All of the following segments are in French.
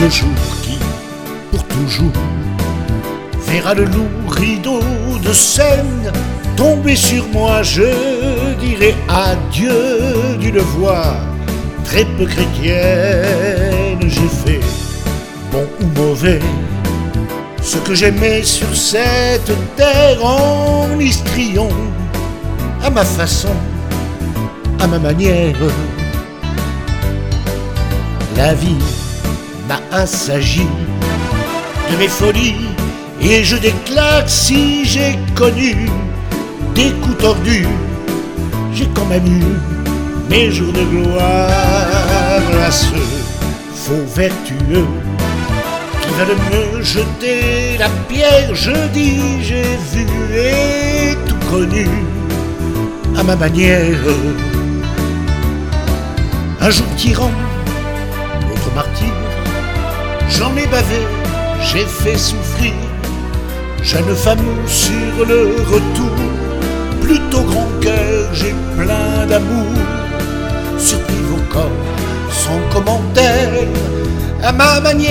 le jour qui, pour toujours, verra le lourd rideau de Seine tomber sur moi, je dirai adieu d'une voix très peu chrétienne. J'ai fait, bon ou mauvais, ce que j'aimais sur cette terre en histrion, à ma façon, à ma manière. La vie m'a assagi de mes folies et je déclare que si j'ai connu des coups tordus, j'ai quand même eu mes jours de gloire. À ceux faux vertueux qui veulent me jeter la pierre, je dis j'ai vu et tout connu à ma manière. Un jour tyran, l'autre martyr, j'en ai bavé, j'ai fait souffrir. Jeune femme sur le retour, plutôt grand cœur, j'ai plein d'amour. Surpris vos corps, sans commentaire, à ma manière.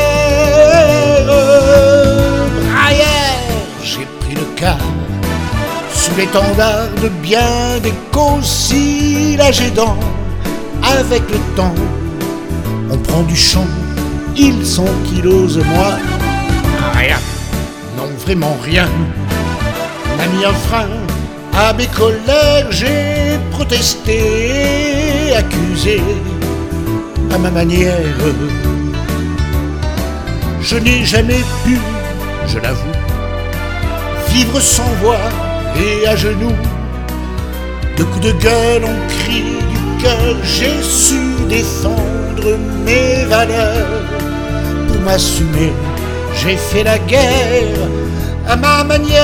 Braillère, j'ai pris le quart, sous l'étendard de bien des causes. Si l'âge aidant, avec le temps, on prend du champ, ils sont kilos et moi, rien. Non, vraiment rien n'a mis un frein à mes colères. J'ai protesté, accusé à ma manière. Je n'ai jamais pu, je l'avoue, vivre sans voix et à genoux. De coups de gueule, on crie du cœur. J'ai su défendre mes valeurs. Pour m'assumer, j'ai fait la guerre à ma manière.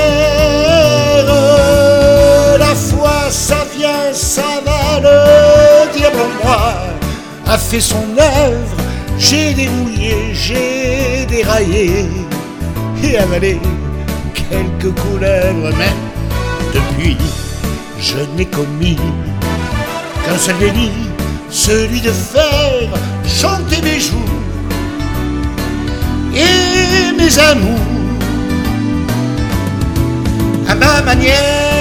La foi, ça vient, ça va, le diable en moi a fait son œuvre. J'ai dérouillé, j'ai déraillé et avalé quelques couleuvres. Mais depuis, je n'ai commis qu'un seul délit, celui de faire chanter mes jours et mes amours à ma manière.